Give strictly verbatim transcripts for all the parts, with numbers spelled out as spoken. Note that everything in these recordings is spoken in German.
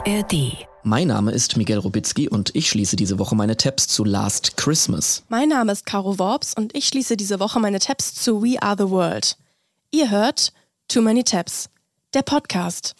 R D. Mein Name ist Miguel Robitzky und ich schließe diese Woche meine Tabs zu Last Christmas. Mein Name ist Caro Worps und ich schließe diese Woche meine Tabs zu We Are The World. Ihr hört Too Many Tabs, der Podcast.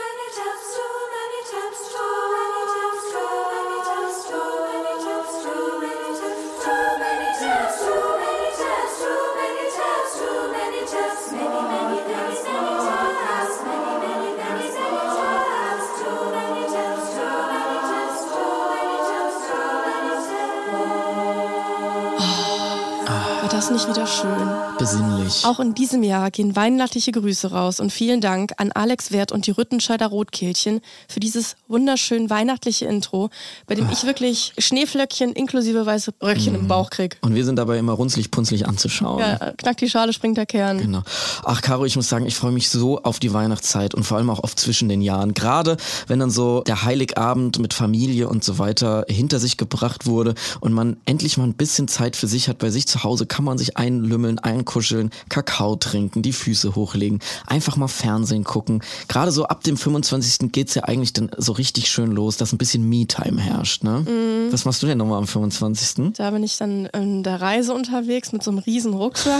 Das ist nicht wieder schön. Besinnlich. Auch in diesem Jahr gehen weihnachtliche Grüße raus und vielen Dank an Alex Werth und die Rüttenscheider Rotkehlchen für dieses wunderschön weihnachtliche Intro, bei dem ich wirklich Schneeflöckchen inklusive weiße Bröckchen mm. im Bauch krieg. Und wir sind dabei immer runzlig-punzlig anzuschauen. Ja, knackt die Schale, springt der Kern. Genau. Ach, Caro, ich muss sagen, ich freue mich so auf die Weihnachtszeit und vor allem auch auf zwischen den Jahren. Gerade wenn dann so der Heiligabend mit Familie und so weiter hinter sich gebracht wurde und man endlich mal ein bisschen Zeit für sich hat bei sich zu Hause, kann man sich einlümmeln, einkuscheln, Kakao trinken, die Füße hochlegen, einfach mal Fernsehen gucken. Gerade so ab dem fünfundzwanzigsten geht's ja eigentlich dann so richtig schön los, dass ein bisschen Me-Time herrscht, ne? Mm. Was machst du denn nochmal am fünfundzwanzigsten? Da bin ich dann in der Reise unterwegs mit so einem riesen Rucksack.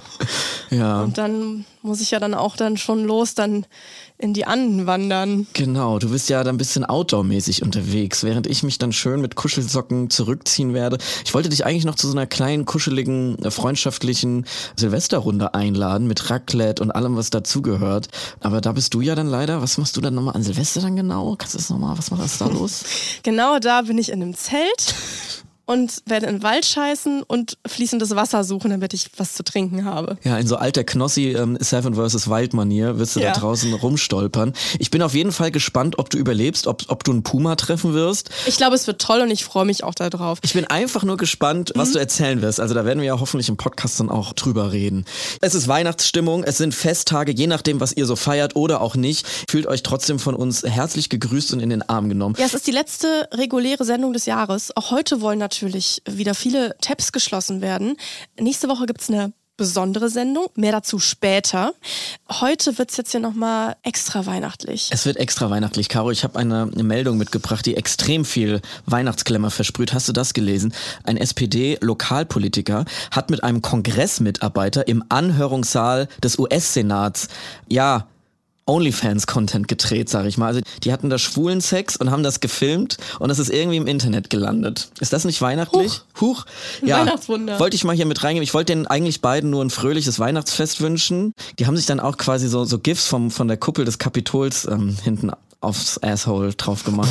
Ja. Und dann muss ich ja dann auch dann schon los, dann in die Anden wandern. Genau, du bist ja dann ein bisschen outdoor-mäßig unterwegs, während ich mich dann schön mit Kuschelsocken zurückziehen werde. Ich wollte dich eigentlich noch zu so einer kleinen, kuscheligen, freundschaftlichen Silvesterrunde einladen mit Raclette und allem, was dazugehört. Aber da bist du ja dann leider. Was machst du dann nochmal an Silvester dann genau? Kannst du das nochmal, was ist da los? Genau, da bin ich in einem Zelt. Und werde in den Wald scheißen und fließendes Wasser suchen, damit ich was zu trinken habe. Ja, in so alter Knossi ähm, Seven versus. Wild-Manier wirst du ja da draußen rumstolpern. Ich bin auf jeden Fall gespannt, ob du überlebst, ob, ob du einen Puma treffen wirst. Ich glaube, es wird toll und ich freue mich auch darauf. Ich bin einfach nur gespannt, was mhm. du erzählen wirst. Also da werden wir ja hoffentlich im Podcast dann auch drüber reden. Es ist Weihnachtsstimmung, es sind Festtage, je nachdem, was ihr so feiert oder auch nicht. Fühlt euch trotzdem von uns herzlich gegrüßt und in den Arm genommen. Ja, es ist die letzte reguläre Sendung des Jahres. Auch heute wollen natürlich natürlich wieder viele Tabs geschlossen werden. Nächste Woche gibt es eine besondere Sendung, mehr dazu später. Heute wird es jetzt hier nochmal extra weihnachtlich. Es wird extra weihnachtlich, Caro. Ich habe eine, eine Meldung mitgebracht, die extrem viel Weihnachtsklemmer versprüht. Hast du das gelesen? Ein S P D-Lokalpolitiker hat mit einem Kongressmitarbeiter im Anhörungssaal des U S-Senats, ja, OnlyFans-Content gedreht, sag ich mal. Also die hatten da schwulen Sex und haben das gefilmt und das ist irgendwie im Internet gelandet. Ist das nicht weihnachtlich? Huch. Huch. Ja, Weihnachtswunder. Wollte ich mal hier mit reingehen. Ich wollte denen eigentlich beiden nur ein fröhliches Weihnachtsfest wünschen. Die haben sich dann auch quasi so, so GIFs vom, von der Kuppel des Kapitols ähm, hinten aufs Asshole drauf gemacht.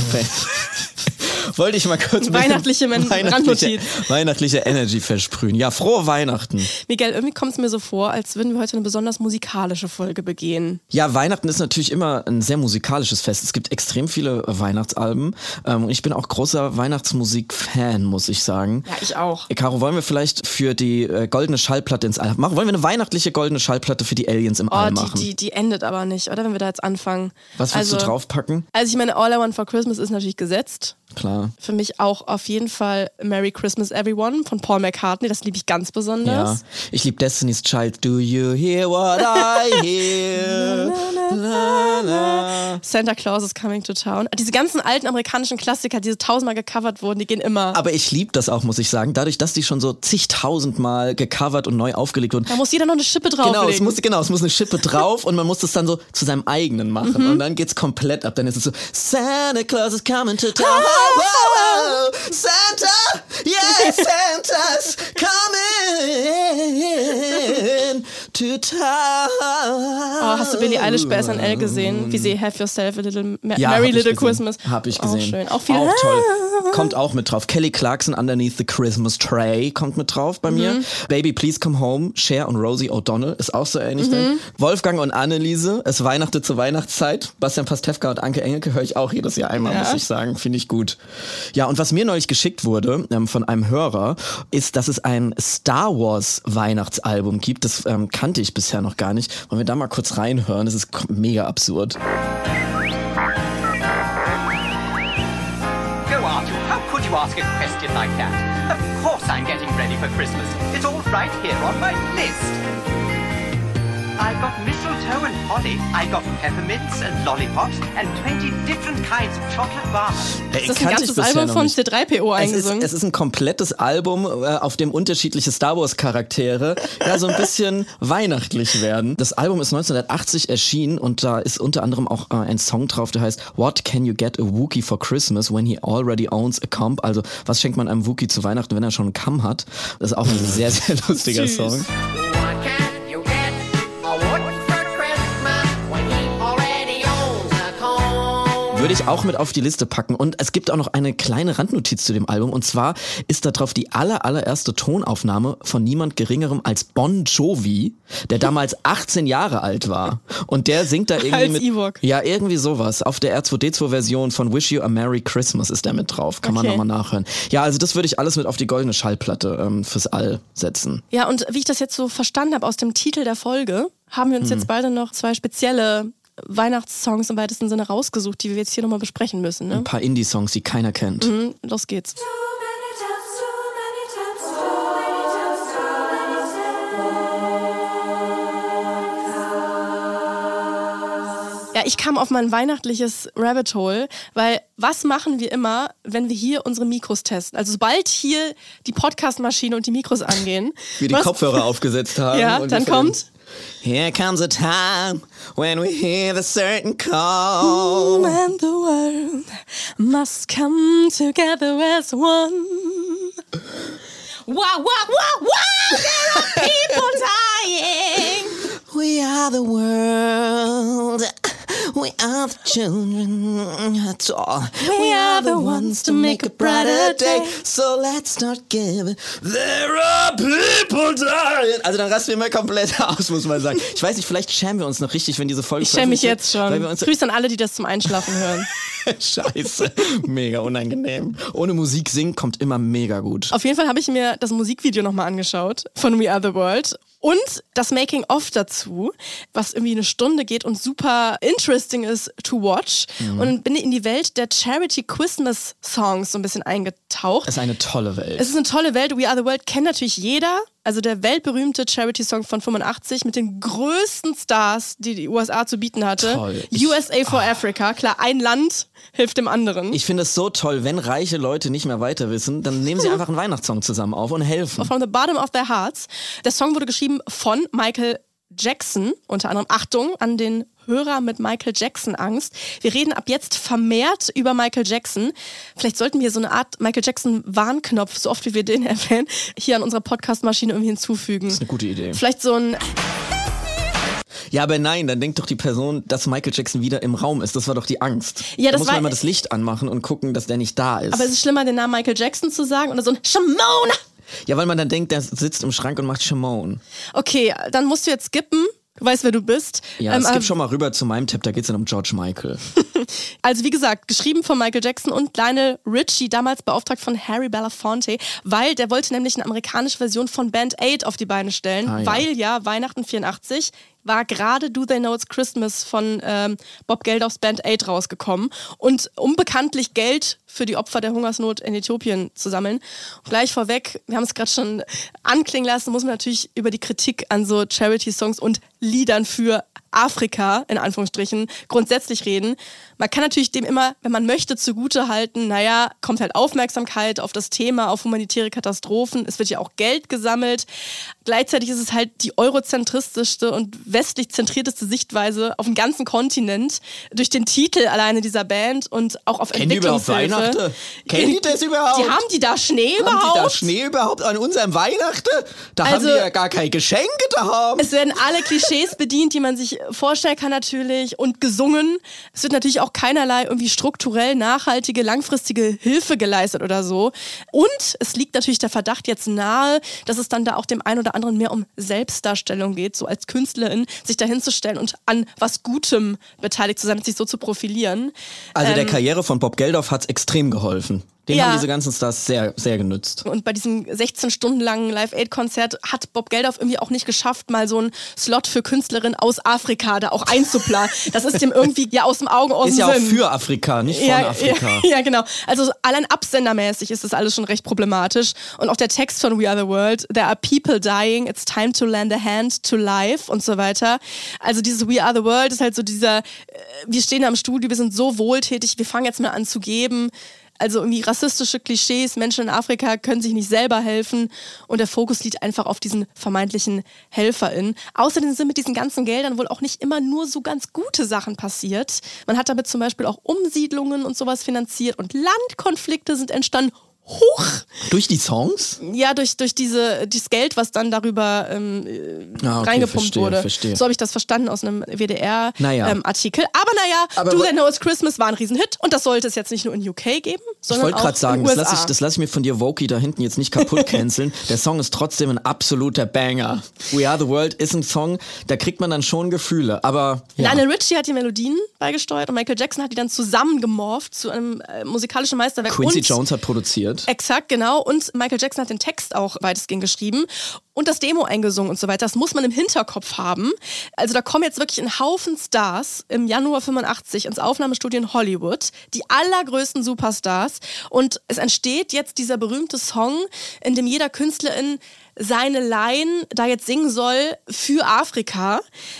Wollte ich mal kurz ein weihnachtliche, weihnachtliche, weihnachtliche Energy versprühen. Ja, frohe Weihnachten. Miguel, irgendwie kommt es mir so vor, als würden wir heute eine besonders musikalische Folge begehen. Ja, Weihnachten ist natürlich immer ein sehr musikalisches Fest. Es gibt extrem viele Weihnachtsalben. Und ich bin auch großer Weihnachtsmusik-Fan, muss ich sagen. Ja, ich auch. Caro, wollen wir vielleicht für die goldene Schallplatte ins All machen? Wollen wir eine weihnachtliche goldene Schallplatte für die Aliens im oh, All die, machen? Die, die endet aber nicht, oder? Wenn wir da jetzt anfangen. Was willst also, du draufpacken? Also ich meine, All I Want for Christmas ist natürlich gesetzt. Klar. Für mich auch auf jeden Fall Merry Christmas Everyone von Paul McCartney. Das liebe ich ganz besonders. Ja, ich liebe Destiny's Child. Do you hear what I hear? la, la, la. Santa Claus is Coming to Town. Diese ganzen alten amerikanischen Klassiker, die so tausendmal gecovert wurden, die gehen immer. Aber ich liebe das auch, muss ich sagen. Dadurch, dass die schon so zigtausendmal gecovert und neu aufgelegt wurden. Da muss jeder noch eine Schippe drauflegen. Genau, es muss, genau, es muss eine Schippe drauf und man muss das dann so zu seinem eigenen machen. Mhm. Und dann geht's komplett ab. Dann ist es so, Santa Claus is coming to town. Wow, wow, Santa, yeah, Santa's coming to town. Oh, hast du Billie Eilish bei S N L gesehen? Wie sie Have Yourself a Little Ma- ja, Merry Little gesehen. Christmas. Hab ich gesehen. Auch schön. Auch viel. Auch toll. Kommt auch mit drauf. Kelly Clarkson, Underneath the Christmas Tree, kommt mit drauf bei mir. Mhm. Baby, Please Come Home, Cher und Rosie O'Donnell, ist auch so ähnlich. Mhm. Wolfgang und Anneliese, es weihnachtet zur Weihnachtszeit. Bastian Pastewka und Anke Engelke höre ich auch jedes Jahr einmal, ja. muss ich sagen. Finde ich gut. Ja, und was mir neulich geschickt wurde ähm, von einem Hörer, ist, dass es ein Star Wars Weihnachtsalbum gibt. Das ähm, kannte ich bisher noch gar nicht. Wollen wir da mal kurz reinhören? Das ist mega absurd. Could you ask a question like that? Of course I'm getting ready for Christmas. It's all right here on my list. I've got mistletoe and holly. I got peppermints and lollipops and twenty different kinds of chocolate bars. Ist das ein ganzes Album von C drei P O eingesungen? Es ist, es ist ein komplettes Album, äh, auf dem unterschiedliche Star Wars Charaktere ja so ein bisschen weihnachtlich werden. Das Album ist neunzehnhundertachtzig erschienen und da ist unter anderem auch äh, ein Song drauf, der heißt What can you get a Wookiee for Christmas when he already owns a comb? Also was schenkt man einem Wookiee zu Weihnachten, wenn er schon einen Kamm hat? Das ist auch ein sehr, sehr lustiger Süß. Song. Würde ich auch mit auf die Liste packen. Und es gibt auch noch eine kleine Randnotiz zu dem Album. Und zwar ist da drauf die aller, allererste Tonaufnahme von niemand Geringerem als Bon Jovi, der damals achtzehn Jahre alt war. Und der singt da irgendwie als mit... Ewok. Ja, irgendwie sowas. Auf der R zwei D zwei Version von Wish You a Merry Christmas ist der mit drauf. Kann Okay. man nochmal nachhören. Ja, also das würde ich alles mit auf die goldene Schallplatte ähm, fürs All setzen. Ja, und wie ich das jetzt so verstanden habe aus dem Titel der Folge, haben wir uns Hm. jetzt beide noch zwei spezielle Weihnachtssongs im weitesten Sinne rausgesucht, die wir jetzt hier nochmal besprechen müssen. Ne? Ein paar Indie-Songs, die keiner kennt. Mhm, los geht's. Ja, ich kam auf mein weihnachtliches Rabbit Hole, weil was machen wir immer, wenn wir hier unsere Mikros testen? Also sobald hier die Podcast-Maschine und die Mikros angehen. Wir die was- Kopfhörer aufgesetzt haben. Ja, und dann wir kommt... Here comes a time when we hear the certain call. And the world must come together as one. Wow, wow, wow, wow! There are people dying. We are the world. We are the children. That's all. We are the ones to make a brighter day. So let's not give it. There are people dying. Also dann rasten wir mal komplett aus, muss man sagen. Ich weiß nicht, vielleicht schämen wir uns noch richtig, wenn diese Folge Ich schäme mich veröffentlicht jetzt wird, weil wir schon. uns Grüße an alle, die das zum Einschlafen hören. Scheiße. Mega unangenehm. Ohne Musik singen kommt immer mega gut. Auf jeden Fall habe ich mir das Musikvideo nochmal angeschaut von We Are the World und das Making-of dazu, was irgendwie eine Stunde geht und super interesting ist to watch. Mhm. Und bin in die Welt der Charity Christmas Songs so ein bisschen eingetaucht. Es ist eine tolle Welt. Es ist eine tolle Welt. We Are the World kennt natürlich jeder. Also der weltberühmte Charity-Song von fünfundachtzig mit den größten Stars, die die U S A zu bieten hatte. Toll. U S A for Africa. Klar, ein Land hilft dem anderen. Ich finde es so toll, wenn reiche Leute nicht mehr weiter wissen, dann nehmen sie einfach einen Weihnachtssong zusammen auf und helfen. From the bottom of their hearts. Der Song wurde geschrieben von Michael Jackson, unter anderem. Achtung an den Hörer mit Michael Jackson Angst. Wir reden ab jetzt vermehrt über Michael Jackson. Vielleicht sollten wir so eine Art Michael Jackson Warnknopf, so oft wie wir den erwähnen, hier an unserer Podcast-Maschine irgendwie hinzufügen. Das ist eine gute Idee. Vielleicht so ein... Ja, aber nein, dann denkt doch die Person, dass Michael Jackson wieder im Raum ist. Das war doch die Angst. Ja, da das muss war- man immer das Licht anmachen und gucken, dass der nicht da ist. Aber es ist schlimmer, den Namen Michael Jackson zu sagen oder so ein Shimona. Ja, weil man dann denkt, der sitzt im Schrank und macht Shimon. Okay, dann musst du jetzt skippen. Du weißt, wer du bist. Ja, Ähm, es aber- gibt schon mal rüber zu meinem Tipp, da geht's dann um George Michael. Also wie gesagt, geschrieben von Michael Jackson und Lionel Richie, damals beauftragt von Harry Belafonte, weil der wollte nämlich eine amerikanische Version von Band Aid auf die Beine stellen, Ah, ja. weil ja Weihnachten vierundachtzig war gerade Do They Know It's Christmas von ähm, Bob Geldofs Band Aid rausgekommen und um bekanntlich Geld für die Opfer der Hungersnot in Äthiopien zu sammeln. Und gleich vorweg, wir haben es gerade schon anklingen lassen, muss man natürlich über die Kritik an so Charity-Songs und Liedern für Afrika, in Anführungsstrichen, grundsätzlich reden. Man kann natürlich dem immer, wenn man möchte, zugute halten, naja, kommt halt Aufmerksamkeit auf das Thema, auf humanitäre Katastrophen. Es wird ja auch Geld gesammelt. Gleichzeitig ist es halt die eurozentristischste und westlich zentrierteste Sichtweise auf dem ganzen Kontinent durch den Titel alleine dieser Band und auch auf Kennen die überhaupt Entwicklungshilfe. Weihnachten? Kennen die das überhaupt? Die haben die da Schnee Haben überhaupt? die da Schnee überhaupt an unserem Weihnachten? Da haben Also- die ja gar keine Geschenke da haben. Es werden alle Klischees bedient, die man sich vorstellen kann natürlich und gesungen. Es wird natürlich auch keinerlei irgendwie strukturell nachhaltige, langfristige Hilfe geleistet oder so. Und es liegt natürlich der Verdacht jetzt nahe, dass es dann da auch dem einen oder anderen mehr um Selbstdarstellung geht, so als Künstlerin sich da hinzustellen und an was Gutem beteiligt zu sein und sich so zu profilieren. Also der Ähm, Karriere von Bob Geldof hat's extrem geholfen. Den Ja. haben diese ganzen Stars sehr, sehr genützt. Und bei diesem sechzehn Stunden langen Live-Aid-Konzert hat Bob Geldof irgendwie auch nicht geschafft, mal so einen Slot für Künstlerinnen aus Afrika da auch einzuplanen. Das ist dem irgendwie ja aus dem Augen, aus Ist dem ja auch Sinn. für Afrika, nicht von ja, Afrika. Ja, ja, genau. Also allein absendermäßig ist das alles schon recht problematisch. Und auch der Text von We Are the World, there are people dying, it's time to lend a hand to life und so weiter. Also dieses We Are the World ist halt so dieser, äh, wir stehen da im Studio, wir sind so wohltätig, wir fangen jetzt mal an zu geben. Also irgendwie rassistische Klischees, Menschen in Afrika können sich nicht selber helfen und der Fokus liegt einfach auf diesen vermeintlichen HelferInnen. Außerdem sind mit diesen ganzen Geldern wohl auch nicht immer nur so ganz gute Sachen passiert. Man hat damit zum Beispiel auch Umsiedlungen und sowas finanziert und Landkonflikte sind entstanden. Huch! Durch die Songs? Ja, durch, durch diese, dieses Geld, was dann darüber ähm, Ah, okay, reingepumpt verstehe, wurde. verstehe. So habe ich das verstanden aus einem W D R-Artikel. Naja. Ähm, Artikel. Aber naja, Aber Do wa- They Know It's Christmas war ein Riesenhit und das sollte es jetzt nicht nur in U K geben, Ich sondern wollte auch gerade sagen, in das U S A. lasse ich, das lass ich mir von dir, Voki, da hinten jetzt nicht kaputt canceln. Der Song ist trotzdem ein absoluter Banger. We Are the World ist ein Song, da kriegt man dann schon Gefühle. Aber ja. Lionel Richie hat die Melodien beigesteuert und Michael Jackson hat die dann zusammengemorpht zu einem äh, musikalischen Meisterwerk. Quincy und Jones hat produziert. Exakt, genau. Und Michael Jackson hat den Text auch weitestgehend geschrieben und das Demo eingesungen und so weiter. Das muss man im Hinterkopf haben. Also da kommen jetzt wirklich ein Haufen Stars im Januar fünfundachtzig ins Aufnahmestudio in Hollywood. Die allergrößten Superstars. Und es entsteht jetzt dieser berühmte Song, in dem jeder Künstlerin seine Line da jetzt singen soll für Afrika.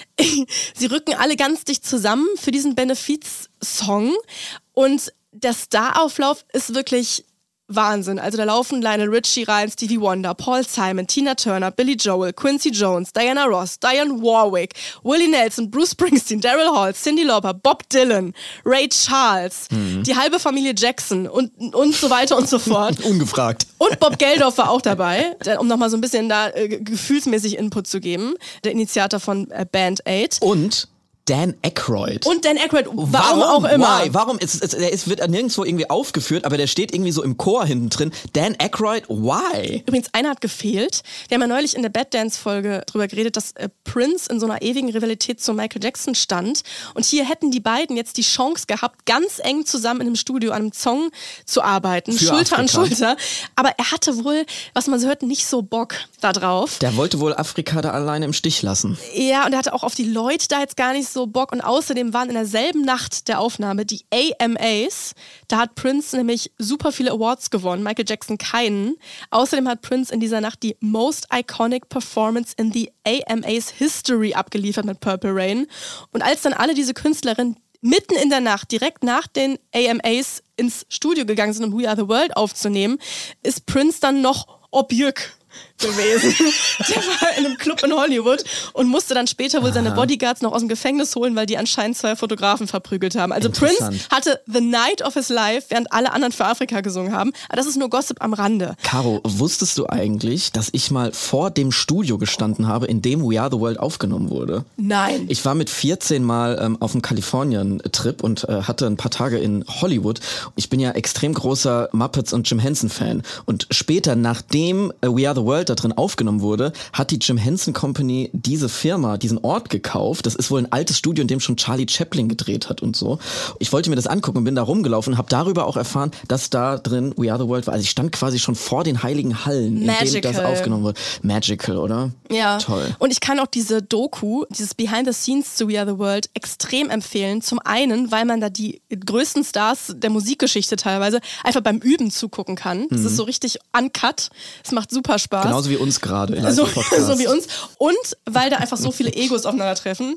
Sie rücken alle ganz dicht zusammen für diesen Benefiz-Song. Und der Starauflauf ist wirklich Wahnsinn. Also da laufen Lionel Richie rein, Stevie Wonder, Paul Simon, Tina Turner, Billy Joel, Quincy Jones, Diana Ross, Dionne Warwick, Willie Nelson, Bruce Springsteen, Daryl Hall, Cyndi Lauper, Bob Dylan, Ray Charles, Mhm. die halbe Familie Jackson und, und so weiter und so fort. Ungefragt. Und Bob Geldof war auch dabei, der- um nochmal so ein bisschen da äh, gefühlsmäßig Input zu geben, der Initiator von äh, Band Aid. Und Dan Aykroyd. Und Dan Aykroyd, warum, auch immer. Why? Warum? Es, es, er ist, wird nirgendwo irgendwie aufgeführt, aber der steht irgendwie so im Chor hinten drin. Dan Aykroyd, why? Übrigens, einer hat gefehlt. Wir haben ja neulich in der Bad Dance-Folge drüber geredet, dass äh, Prince in so einer ewigen Rivalität zu Michael Jackson stand. Und hier hätten die beiden jetzt die Chance gehabt, ganz eng zusammen in einem Studio an einem Song zu arbeiten, Für Schulter an Afrika. Schulter. Aber er hatte wohl, was man so hört, nicht so Bock da drauf. Der wollte wohl Afrika da alleine im Stich lassen. Ja, und er hatte auch auf die Leute da jetzt gar nicht so Bock. Und außerdem waren in derselben Nacht der Aufnahme die A M As. Da hat Prince nämlich super viele Awards gewonnen, Michael Jackson keinen. Außerdem hat Prince in dieser Nacht die Most Iconic Performance in the A M As History abgeliefert mit Purple Rain. Und als dann alle diese Künstlerinnen mitten in der Nacht, direkt nach den A M As ins Studio gegangen sind, um We Are the World aufzunehmen, ist Prince dann noch objück gewesen. Der war in einem Club in Hollywood und musste dann später wohl seine Bodyguards noch aus dem Gefängnis holen, weil die anscheinend zwei Fotografen verprügelt haben. Also Prince Interessant. hatte The Night of His Life, während alle anderen für Afrika gesungen haben. Aber das ist nur Gossip am Rande. Caro, wusstest du eigentlich, dass ich mal vor dem Studio gestanden habe, in dem We Are the World aufgenommen wurde? Nein. Ich war mit vierzehn Mal ähm, auf einem Kalifornien-Trip und äh, hatte ein paar Tage in Hollywood. Ich bin ja extrem großer Muppets und Jim Henson-Fan. Und später, nachdem äh, We Are the World da drin aufgenommen wurde, hat die Jim Henson Company diese Firma, diesen Ort gekauft. Das ist wohl ein altes Studio, in dem schon Charlie Chaplin gedreht hat und so. Ich wollte mir das angucken und bin da rumgelaufen und habe darüber auch erfahren, dass da drin We Are the World war. Also ich stand quasi schon vor den heiligen Hallen, in denen das Magical. aufgenommen wurde. Magical, oder? Ja, Toll. Und ich kann auch diese Doku, dieses Behind the Scenes zu We Are the World extrem empfehlen. Zum einen, weil man da die größten Stars der Musikgeschichte teilweise einfach beim Üben zugucken kann. Das ist so richtig uncut. Es macht super Spaß. Genauso wie uns gerade in so, diesem Podcast. so wie uns. Und weil da einfach so viele Egos aufeinandertreffen.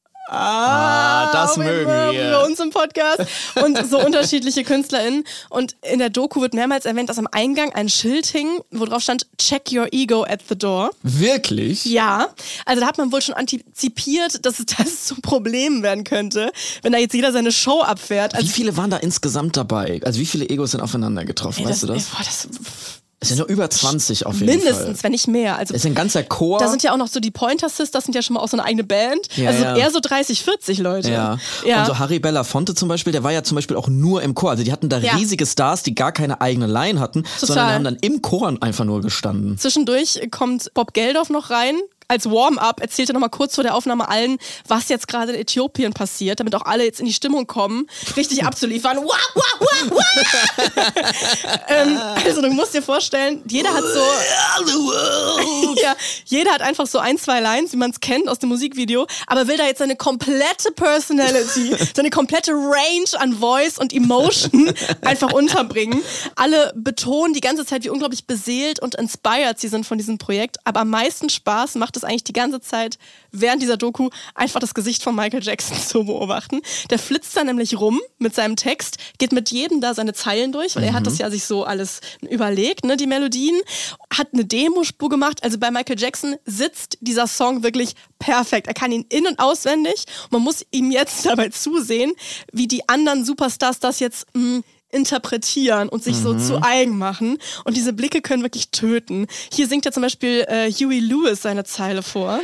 Ah, das mögen wir. Bei uns im Podcast. Und so unterschiedliche KünstlerInnen. Und in der Doku wird mehrmals erwähnt, dass am Eingang ein Schild hing, wo drauf stand, check your ego at the door. Wirklich? Ja, also da hat man wohl schon antizipiert, dass es das zum Problem werden könnte, wenn da jetzt jeder seine Show abfährt. Also, Wie viele waren da insgesamt dabei? Also wie viele Egos sind aufeinander getroffen, ey, weißt du das? Boah, das Es sind nur über zwanzig auf jeden mindestens, Fall. wenn nicht mehr. Also Es ist ein ganzer Chor. da sind ja auch noch so die Pointer Sisters, sind ja schon mal auch so eine eigene Band. Ja, also ja. eher so dreißig, vierzig Leute. Ja. ja. Und so Harry Belafonte zum Beispiel, der war ja zum Beispiel auch nur im Chor. Also die hatten da Ja. riesige Stars, die gar keine eigene Line hatten, sondern haben dann im Chor einfach nur gestanden. Zwischendurch kommt Bob Geldof noch rein, als Warm-up erzählt er nochmal kurz vor der Aufnahme allen, was jetzt gerade in Äthiopien passiert, damit auch alle jetzt in die Stimmung kommen, richtig abzuliefern. Wah, wah, wah, wah. ähm, also du musst dir vorstellen, jeder hat so ja, jeder hat einfach so ein, zwei Lines, wie man es kennt aus dem Musikvideo, aber will da jetzt seine komplette Personality, seine komplette Range an Voice und Emotion einfach unterbringen. Alle betonen die ganze Zeit, wie unglaublich beseelt und inspired sie sind von diesem Projekt, aber am meisten Spaß macht es eigentlich die ganze Zeit während dieser Doku einfach das Gesicht von Michael Jackson zu beobachten. Der flitzt da nämlich rum mit seinem Text, geht mit jedem da seine Zeilen durch, weil mhm. er hat das ja sich so alles überlegt, ne, die Melodien, hat eine Demospur gemacht. Also bei Michael Jackson sitzt dieser Song wirklich perfekt. Er kann ihn in- und auswendig. Man muss ihm jetzt dabei zusehen, wie die anderen Superstars das jetzt mh, interpretieren und sich mhm. so zu eigen machen. Und diese Blicke können wirklich töten. Hier singt ja zum Beispiel äh, Huey Lewis seine Zeile vor.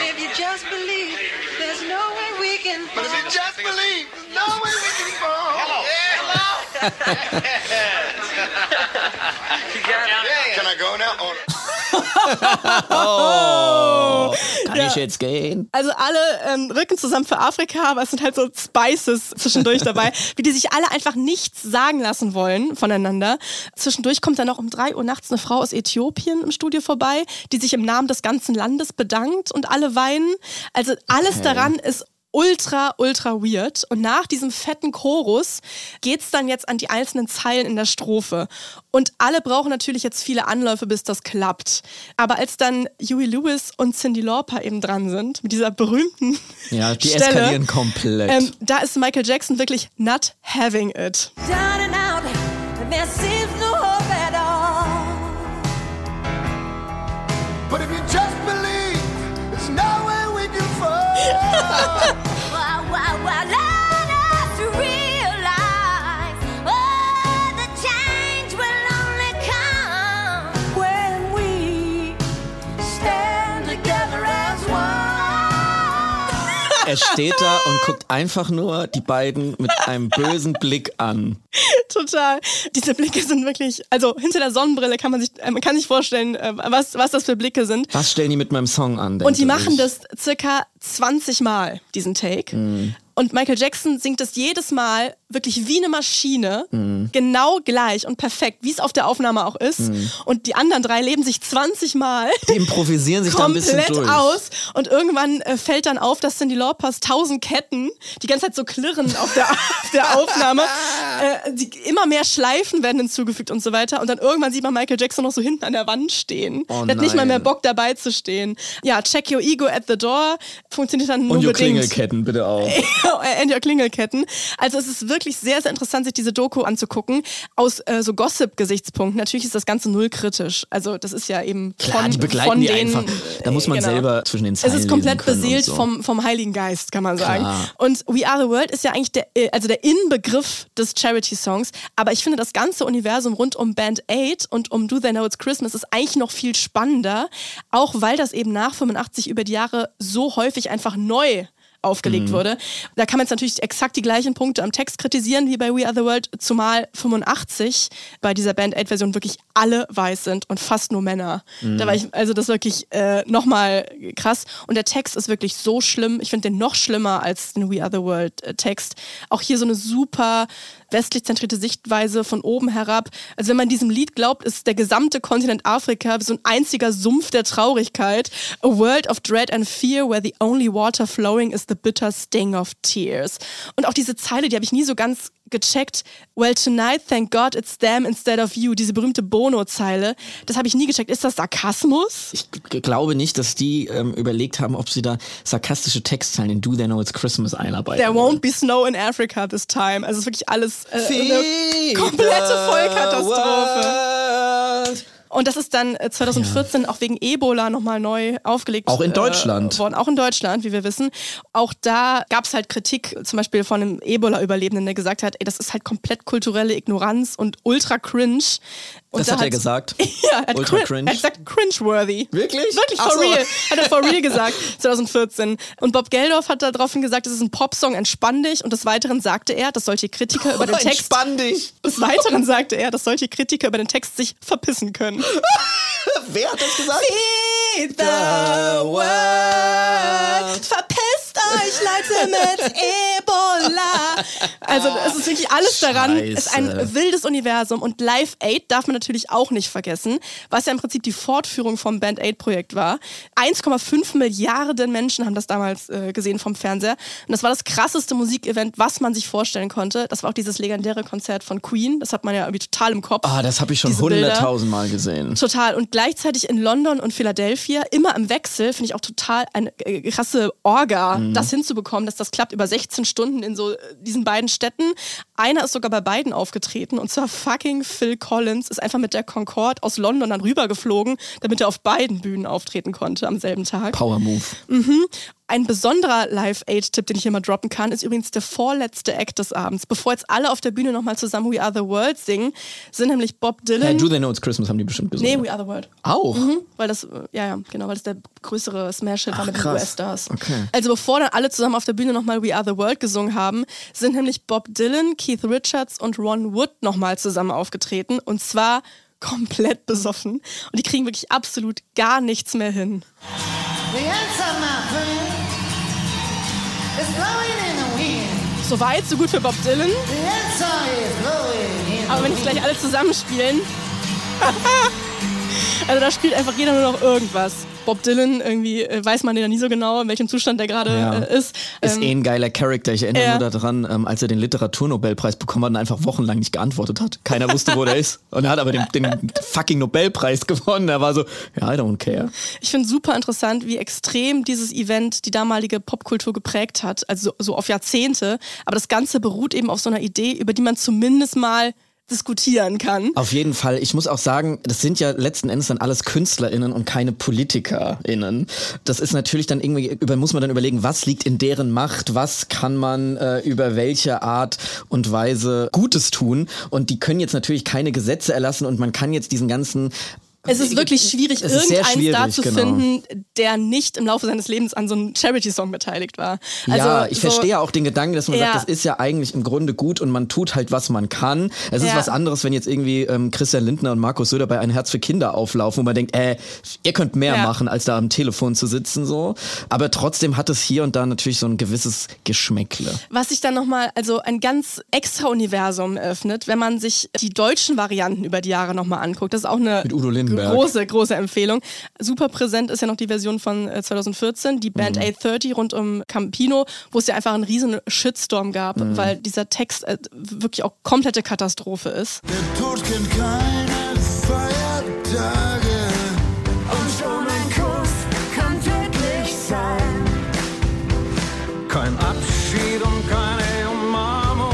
Can I go now? Oh, kann ja. ich jetzt gehen? Also alle ähm, rücken zusammen für Afrika, aber es sind halt so Spices zwischendurch dabei, wie die sich alle einfach nichts sagen lassen wollen voneinander. Zwischendurch kommt dann noch um drei Uhr nachts eine Frau aus Äthiopien im Studio vorbei, die sich im Namen des ganzen Landes bedankt und alle weinen. Also alles okay. daran ist ultra, ultra weird. Und nach diesem fetten Chorus geht's dann jetzt an die einzelnen Zeilen in der Strophe. Und alle brauchen natürlich jetzt viele Anläufe, bis das klappt. Aber als dann Huey Lewis und Cyndi Lauper eben dran sind, mit dieser berühmten Ja, die Stelle, eskalieren komplett. Ähm, da ist Michael Jackson wirklich not having it. Down and out, and there seems no hope at all. But if you just believe, there's no way we can fall. Wow, wow, wow, let us realize, oh, the change will only come when we stand together as one. Er steht da und guckt einfach nur die beiden mit einem bösen Blick an. Total. Diese Blicke sind wirklich, also hinter der Sonnenbrille kann man sich, man kann sich vorstellen, was, was das für Blicke sind. Was stellen die mit meinem Song an? Und die machen ich? das circa zwanzig Mal, diesen Take. Mm. Und Michael Jackson singt das jedes Mal wirklich wie eine Maschine, mm. genau gleich und perfekt, wie es auf der Aufnahme auch ist. Mm. Und die anderen drei leben sich zwanzig Mal die improvisieren sich dann ein bisschen durch. Komplett aus. Und irgendwann äh, fällt dann auf, dass Cyndi Laupers tausend Ketten die ganze Zeit so klirren auf der, auf der Aufnahme. Äh, die, immer mehr Schleifen werden hinzugefügt und so weiter. Und dann irgendwann sieht man Michael Jackson noch so hinten an der Wand stehen. Oh, der hat nicht mal mehr Bock dabei zu stehen. Ja, check your ego at the door funktioniert dann nur und bedingt. Und your Klingelketten bitte auch. And your Klingelketten. Also es ist wirklich sehr, sehr interessant, sich diese Doku anzugucken. Aus äh, so Gossip-Gesichtspunkten. Natürlich ist das Ganze null kritisch. Also das ist ja eben von, Klar, die begleiten von die denen, einfach. Da muss man genau. selber zwischen den Zeilen Es ist komplett beseelt so. vom, vom Heiligen Geist, kann man sagen. Klar. Und We Are The World ist ja eigentlich der, also der Inbegriff des Charity-Songs. Aber ich finde, das ganze Universum rund um Band Aid und um Do They Know It's Christmas ist eigentlich noch viel spannender. Auch weil das eben nach fünfundachtzig über die Jahre so häufig einfach neu aufgelegt mhm. wurde. Da kann man jetzt natürlich exakt die gleichen Punkte am Text kritisieren wie bei We Are The World, zumal fünfundachtzig bei dieser Band-Aid-Version wirklich alle weiß sind und fast nur Männer. Mhm. Da war ich, also das ist wirklich äh, nochmal krass. Und der Text ist wirklich so schlimm. Ich finde den noch schlimmer als den We Are The World-Text. Auch hier so eine super westlich zentrierte Sichtweise von oben herab. Also wenn man diesem Lied glaubt, ist der gesamte Kontinent Afrika so ein einziger Sumpf der Traurigkeit. A world of dread and fear where the only water flowing is the bitter sting of tears. Und auch diese Zeile, die habe ich nie so ganz gecheckt. Well, tonight, thank God, it's them instead of you. Diese berühmte Bono-Zeile. Das habe ich nie gecheckt. Ist das Sarkasmus? Ich g- glaube nicht, dass die ähm, überlegt haben, ob sie da sarkastische Textzeilen in Do They Know It's Christmas einarbeiten. There won't be snow in Africa this time. Also es ist wirklich alles äh, eine komplette Vollkatastrophe. Und das ist dann zwanzig vierzehn ja. auch wegen Ebola nochmal neu aufgelegt Auch in Deutschland. Äh, worden. Auch in Deutschland, wie wir wissen. Auch da gab es halt Kritik, zum Beispiel von einem Ebola-Überlebenden, der gesagt hat, ey, das ist halt komplett kulturelle Ignoranz und ultra cringe. Und das da hat er gesagt? Ja, er hat, Ultra crin- cringe. er hat gesagt, cringe-worthy. Wirklich? Wirklich, Ach for so. real. Hat er for real gesagt, zwanzig vierzehn. Und Bob Geldof hat daraufhin gesagt, es ist ein Popsong, entspann dich. Und des Weiteren sagte er, dass solche Kritiker über den Oh, Text... entspann dich! Des Weiteren sagte er, dass solche Kritiker über den Text sich verpissen können. Wer hat das gesagt? See the world. Verpisst euch, Leute, mit Ebola. Also es ist wirklich alles daran. Es ist ein Scheiße. wildes Universum. Und Live Aid darf man natürlich auch nicht vergessen, was ja im Prinzip die Fortführung vom Band Aid-Projekt war. eins Komma fünf Milliarden Menschen haben das damals äh, gesehen vom Fernseher. Und das war das krasseste Musikevent, was man sich vorstellen konnte. Das war auch dieses legendäre Konzert von Queen. Das hat man ja irgendwie total im Kopf. Ah, das habe ich schon Diese Bilder. hunderttausend Mal gesehen. Total. Und gleichzeitig in London und Philadelphia, immer im Wechsel, finde ich auch total eine äh, krasse Orga, Mhm. das hinzubekommen, dass das klappt über sechzehn Stunden in so äh, diesen beiden Städten. Einer ist sogar bei beiden aufgetreten und zwar fucking Phil Collins ist einfach mit der Concorde aus London dann rübergeflogen, damit er auf beiden Bühnen auftreten konnte am selben Tag. Power Move. Ein besonderer Live-Aid-Tipp, den ich hier mal droppen kann, ist übrigens der vorletzte Act des Abends. Bevor jetzt alle auf der Bühne nochmal zusammen We Are the World singen, sind nämlich Bob Dylan... Hey, Do They Know It's Christmas haben die bestimmt gesungen. Nee, We Are the World. Auch? Mhm, weil das, äh, ja, ja, genau, weil das der größere Smash-Hit war mit den krass. U S-Stars. Okay. Also bevor dann alle zusammen auf der Bühne nochmal We Are the World gesungen haben, sind nämlich Bob Dylan, Keith Richards und Ron Wood nochmal zusammen aufgetreten und zwar komplett besoffen. Und die kriegen wirklich absolut gar nichts mehr hin. The answer, my friend, is blowing in the wind. So weit, so gut für Bob Dylan. The answer is blowing in Aber wenn the ich gleich alle zusammenspielen... Also da spielt einfach jeder nur noch irgendwas. Bob Dylan, irgendwie äh, weiß man ja nie so genau, in welchem Zustand der gerade Ja. äh, ist. Ist Ähm, eh ein geiler Charakter. Ich erinnere ja. nur daran, ähm, als er den Literaturnobelpreis bekommen hat und einfach wochenlang nicht geantwortet hat. Keiner wusste, wo der ist. Und er hat aber den, den fucking Nobelpreis gewonnen. Er war so, ja, I don't care. Ich finde super interessant, wie extrem dieses Event die damalige Popkultur geprägt hat, also so, so auf Jahrzehnte. Aber das Ganze beruht eben auf so einer Idee, über die man zumindest mal diskutieren kann. Auf jeden Fall. Ich muss auch sagen, das sind ja letzten Endes dann alles KünstlerInnen und keine PolitikerInnen. Das ist natürlich dann irgendwie, über, muss man dann überlegen, was liegt in deren Macht, was kann man äh, über welche Art und Weise Gutes tun. Und die können jetzt natürlich keine Gesetze erlassen und man kann jetzt diesen ganzen... Es ist wirklich schwierig, Es ist sehr irgendeinen Star schwierig, zu genau. finden, der nicht im Laufe seines Lebens an so einem Charity-Song beteiligt war. Also, ja, ich so, verstehe auch den Gedanken, dass man Ja. sagt, das ist ja eigentlich im Grunde gut und man tut halt, was man kann. Es ist Ja. was anderes, wenn jetzt irgendwie ähm, Christian Lindner und Markus Söder bei Ein Herz für Kinder auflaufen, wo man denkt, äh, ihr könnt mehr Ja. machen, als da am Telefon zu sitzen, so. Aber trotzdem hat es hier und da natürlich so ein gewisses Geschmäckle. Was sich dann nochmal, also ein ganz extra Universum eröffnet, wenn man sich die deutschen Varianten über die Jahre nochmal anguckt. Das ist auch eine Mit Udo Lindenberg. große, große Empfehlung. Super präsent ist ja noch die Version von äh, zwanzig vierzehn, die Band Mhm. A dreißig rund um Campino, wo es ja einfach einen riesen Shitstorm gab, Mhm. weil dieser Text äh, wirklich auch komplette Katastrophe ist. Der Tod kennt keine Feiertage. Und schon ein Kuss kann tödlich sein. Kein Abschied und keine Umarmung.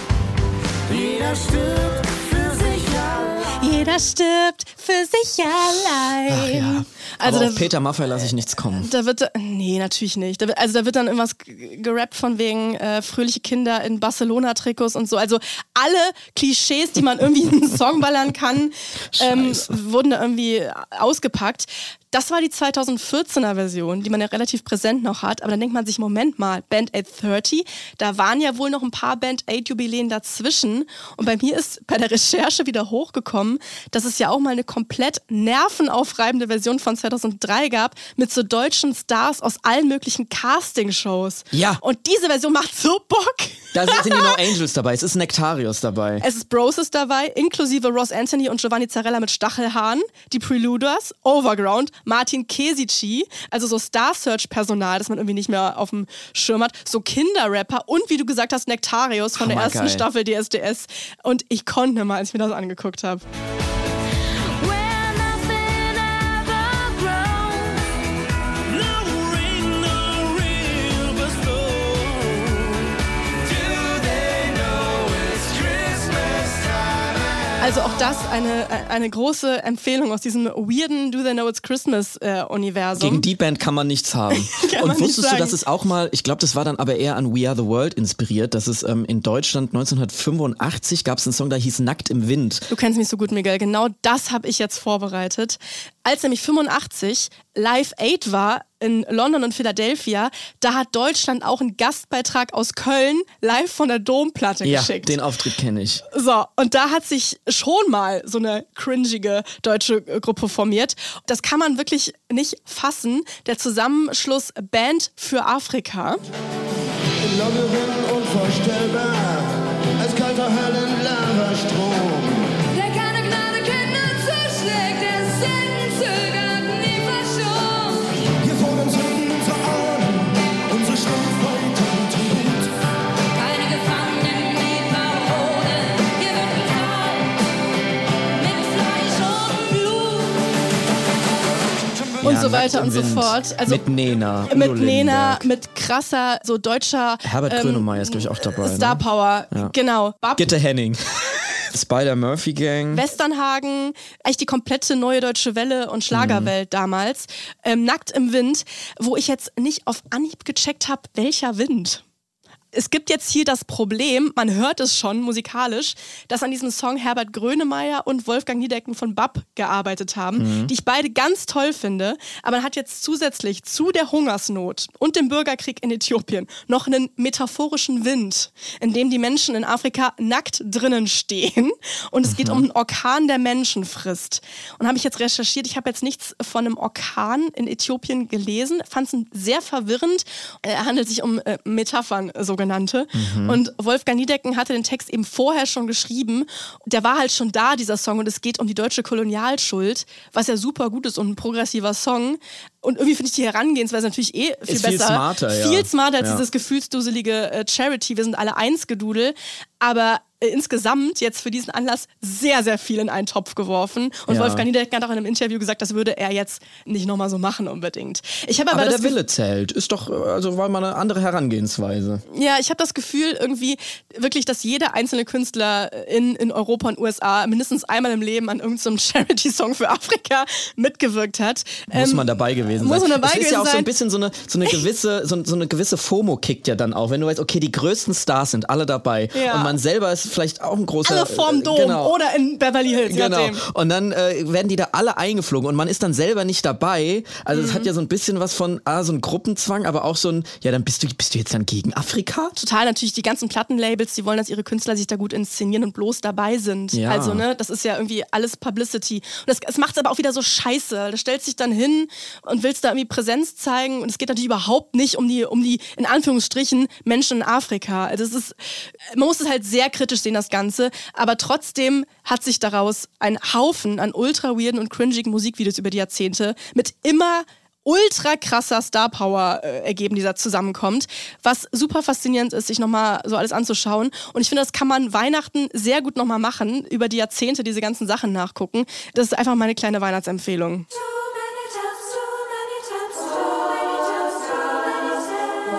Jeder stirbt für sich allein. Jeder stirbt für sich allein. Ach ja. Also Aber da, auf Peter Maffay lasse ich nichts kommen. da wird, nee, natürlich nicht. Da wird, also da wird dann irgendwas g- gerappt von wegen äh, fröhliche Kinder in Barcelona-Trikots und so. Also alle Klischees, die man irgendwie in einen Song ballern kann, ähm, Scheiße. wurden da irgendwie ausgepackt. Das war die zwanzig vierzehner Version, die man ja relativ präsent noch hat. Aber dann denkt man sich, Moment mal, Band A dreißig, da waren ja wohl noch ein paar Band A Jubiläen dazwischen. Und bei mir ist bei der Recherche wieder hochgekommen, dass es ja auch mal eine komplett nervenaufreibende Version von zweitausenddrei gab mit so deutschen Stars aus allen möglichen Castingshows. Ja. Und diese Version macht so Bock. Da sind die No Angels dabei, es ist Nectarios dabei. Es ist Broses dabei, inklusive Ross Anthony und Giovanni Zarella mit Stachelhaaren, die Preluders, Overground, Martin Kesici, also so Star-Search-Personal, das man irgendwie nicht mehr auf dem Schirm hat, so Kinderrapper und wie du gesagt hast, Nectarios von der ersten Hammergeil. Staffel D S D S. Und ich konnte mal, als ich mir das angeguckt habe. Also auch das eine, eine große Empfehlung aus diesem weirden Do They Know It's Christmas äh, Universum. Gegen die Band kann man nichts haben. Kann Und man nicht wusstest du, sagen. dass es auch mal, ich glaube, das war dann aber eher an We Are the World inspiriert, dass es ähm, in Deutschland neunzehnhundertfünfundachtzig gab es einen Song, der hieß Nackt im Wind. Du kennst mich so gut, Miguel. Genau das habe ich jetzt vorbereitet. Als nämlich fünfundachtzig Live Aid war in London und Philadelphia, da hat Deutschland auch einen Gastbeitrag aus Köln live von der Domplatte Ja, geschickt. den Auftritt kenne ich. So, und da hat sich schon mal so eine cringige deutsche Gruppe formiert. Das kann man wirklich nicht fassen. Der Zusammenschluss Band für Afrika. In Loggerin unvorstellbar, als kalter Höllenlavastrom. Der keine Gnade kennt und zuschlägt, der selten zögert, nie verschont. Hier vor uns liegen unsere Augen, unsere Stoffweitalität. Keine Gefangenen, die Parole, hier wird bezahlt mit Fleisch und Blut. Und Ja, so weiter Nackt und im so Wind. fort. Also mit Nena. Udo mit Nena, Lindenberg. mit krasser, so deutscher Herbert ähm, Grönemeyer ist, glaube ich, auch dabei. Star Ne? Power. Ja. Genau. Bab, Gitte Henning. Spider-Murphy Gang. Westernhagen, eigentlich die komplette neue deutsche Welle und Schlagerwelt Mhm. damals. Ähm, Nackt im Wind, wo ich jetzt nicht auf Anhieb gecheckt habe, welcher Wind. Es gibt jetzt hier das Problem, man hört es schon musikalisch, dass an diesem Song Herbert Grönemeyer und Wolfgang Niedecken von B A P gearbeitet haben, Mhm. die ich beide ganz toll finde. Aber man hat jetzt zusätzlich zu der Hungersnot und dem Bürgerkrieg in Äthiopien noch einen metaphorischen Wind, in dem die Menschen in Afrika nackt drinnen stehen und es geht um einen Orkan, der Menschen frisst. Und habe ich jetzt recherchiert, ich habe jetzt nichts von einem Orkan in Äthiopien gelesen, fand es sehr verwirrend. Er handelt sich um äh, Metaphern, sogenannte. Und Wolfgang Niedecken hatte den Text eben vorher schon geschrieben. Der war halt schon da, dieser Song, und es geht um die deutsche Kolonialschuld, was ja super gut ist und ein progressiver Song. Und irgendwie finde ich die Herangehensweise natürlich eh viel Ist viel besser. smarter, ja. Viel smarter als Ja. dieses gefühlsduselige äh, Charity, wir sind alle eins Gedudel. Aber äh, insgesamt jetzt für diesen Anlass sehr, sehr viel in einen Topf geworfen. Und Ja. Wolfgang Niedecken hat auch in einem Interview gesagt, das würde er jetzt nicht nochmal so machen unbedingt. Ich habe aber, Aber das der Ge- Wille zählt. Ist doch, also war mal eine andere Herangehensweise. Ja, ich habe das Gefühl irgendwie wirklich, dass jeder einzelne Künstler in, in Europa und U S A mindestens einmal im Leben an irgendeinem Charity-Song für Afrika mitgewirkt hat. Muss Ähm, man dabei gewesen muss sein. man dabei es ist gewesen ja auch so sein. ein bisschen so eine, so eine gewisse, so, so eine gewisse FOMO kickt ja dann auch, wenn du weißt, okay, die größten Stars sind alle dabei Ja. und man selber ist vielleicht auch ein großer... alle vorm Dom Genau. oder in Beverly Hills, je Genau. nachdem. Und dann äh, werden die da alle eingeflogen und man ist dann selber nicht dabei. Also es Mhm. hat ja so ein bisschen was von ah, so ein Gruppenzwang, aber auch so ein, ja, dann bist du, bist du jetzt dann gegen Afrika? Total, natürlich die ganzen Plattenlabels, die wollen, dass ihre Künstler sich da gut inszenieren und bloß dabei sind. Ja. Also, ne, das ist ja irgendwie alles Publicity. Und das, das macht es aber auch wieder so scheiße. Da stellst dich dann hin und willst da irgendwie Präsenz zeigen und es geht natürlich überhaupt nicht um die, um die, in Anführungsstrichen, Menschen in Afrika. Also es ist, man muss es halt sehr kritisch sehen, das Ganze, aber trotzdem hat sich daraus ein Haufen an ultra weirden und cringigen Musikvideos über die Jahrzehnte mit immer ultra krasser Star Power äh, ergeben, die da zusammenkommt. Was super faszinierend ist, sich nochmal so alles anzuschauen. Und ich finde, das kann man Weihnachten sehr gut nochmal machen, über die Jahrzehnte diese ganzen Sachen nachgucken. Das ist einfach meine kleine Weihnachtsempfehlung. Too many times, too many times, too many times, too